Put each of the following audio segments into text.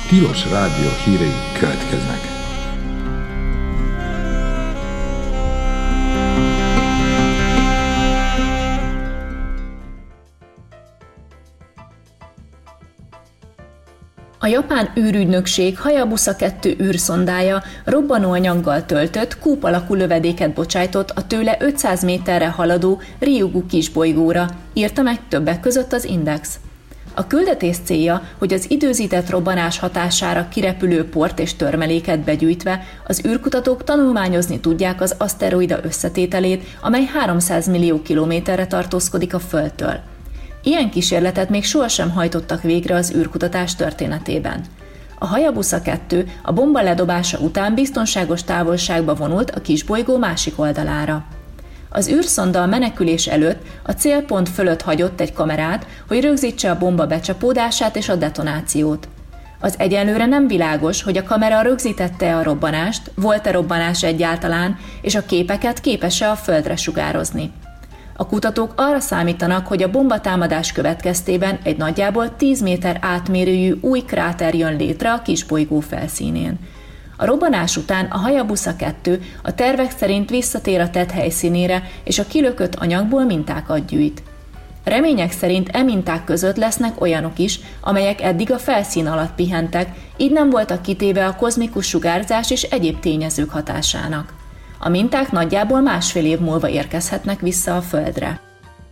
Tilos Rádió hírei következnek. A japán űrügynökség Hayabusa 2 űrszondája robbanóanyaggal töltött, kúp alakú lövedéket bocsájtott a tőle 500 méterre haladó Ryugu kisbolygóra, írta meg többek között az Index. A küldetés célja, hogy az időzített robbanás hatására kirepülő port és törmeléket begyűjtve az űrkutatók tanulmányozni tudják az aszteroida összetételét, amely 300 millió kilométerre tartózkodik a Földtől. Ilyen kísérletet még sohasem hajtottak végre az űrkutatás történetében. A Hayabusa 2 a bomba ledobása után biztonságos távolságba vonult a kisbolygó másik oldalára. Az űrszonda a menekülés előtt a célpont fölött hagyott egy kamerát, hogy rögzítse a bomba becsapódását és a detonációt. Az egyelőre nem világos, hogy a kamera rögzítette a robbanást, volt-e robbanás egyáltalán, és a képeket képes-e a Földre sugározni. A kutatók arra számítanak, hogy a bombatámadás következtében egy nagyjából 10 méter átmérőjű új kráter jön létre a kisbolygó felszínén. A robbanás után a Hayabusa 2 a tervek szerint visszatér a tett helyszínére, és a kilökött anyagból mintákat gyűjt. Remények szerint minták között lesznek olyanok is, amelyek eddig a felszín alatt pihentek, így nem voltak kitéve a kozmikus sugárzás és egyéb tényezők hatásának. A minták nagyjából másfél év múlva érkezhetnek vissza a Földre.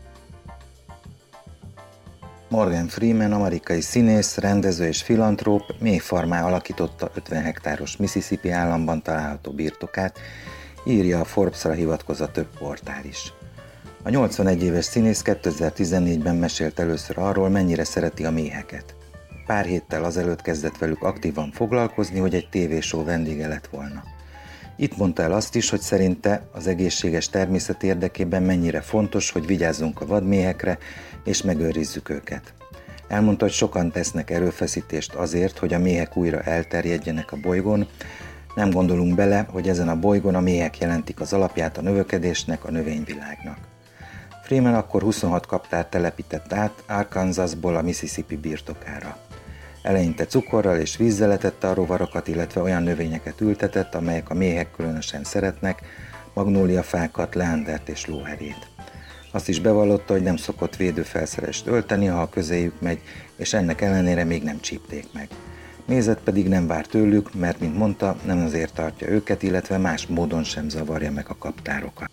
Morgan Freeman, amerikai színész, rendező és filantróp méhfarmá alakította 50 hektáros Mississippi államban található birtokát, írja a Forbes-ra hivatkozva több portál is. A 81 éves színész 2014-ben mesélt először arról, mennyire szereti a méheket. Pár héttel azelőtt kezdett velük aktívan foglalkozni, hogy egy tévéshow vendége lett volna. Itt mondta el azt is, hogy szerinte az egészséges természet érdekében mennyire fontos, hogy vigyázzunk a vadméhekre és megőrizzük őket. Elmondta, hogy sokan tesznek erőfeszítést azért, hogy a méhek újra elterjedjenek a bolygón. Nem gondolunk bele, hogy ezen a bolygón a méhek jelentik az alapját a növekedésnek, a növényvilágnak. Freeman akkor 26 kaptárt telepített át Arkansasból a Mississippi birtokára. Eleinte cukorral és vízzel etette a rovarokat, illetve olyan növényeket ültetett, amelyek a méhek különösen szeretnek, magnóliafákat, leandert és lóherét. Azt is bevallotta, hogy nem szokott védőfelszerest ölteni, ha a közéjük megy, és ennek ellenére még nem csípték meg. Mézet pedig nem vár tőlük, mert, mint mondta, nem azért tartja őket, illetve más módon sem zavarja meg a kaptárokat.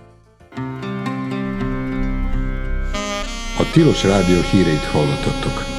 A Tilos Rádió híreit hallottattok.